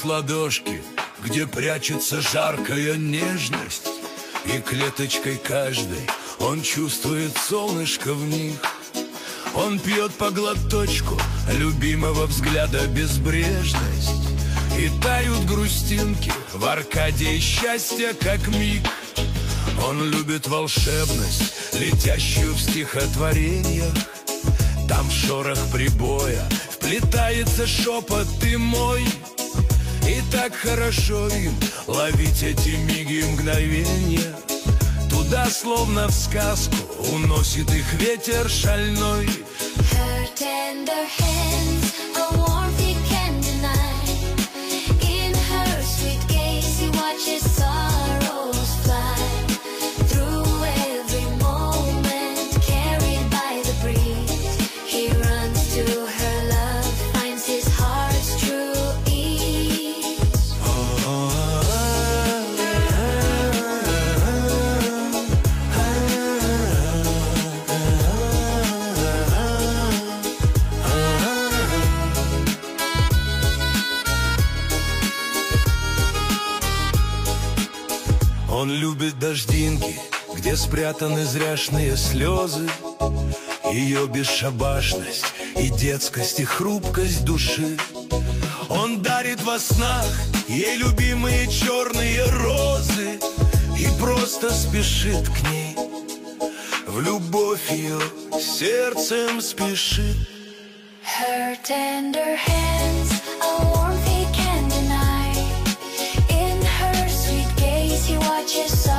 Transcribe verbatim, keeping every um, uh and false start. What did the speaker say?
ладошки, где прячется жаркая нежность, и клеточкой каждой он чувствует солнышко в них. Он пьет по глоточку любимого взгляда безбрежность, и тают грустинки в Аркадии счастья, как миг. Он любит волшебность, летящую в стихотворениях. Там в шорох прибоя вплетается шепот ты мой. И так хорошо им ловить эти миги и мгновения. Туда, словно в сказку, уносит их ветер шальной. Her tender hands, a warmth he can't deny. In her sweet gaze he watches sorrows fly. Through every moment, carried by the breeze, he runs to her love, finds his heart's true ease. Он любит дождинки, где спрятаны зряшные слезы, ее бесшабашность и детскость, и хрупкость души. Он дарит во снах ей любимые черные розы и просто спешит к ней, в любовь ее сердцем спешит. Her tender hands, a warmth he can't deny. In her sweet gaze he watches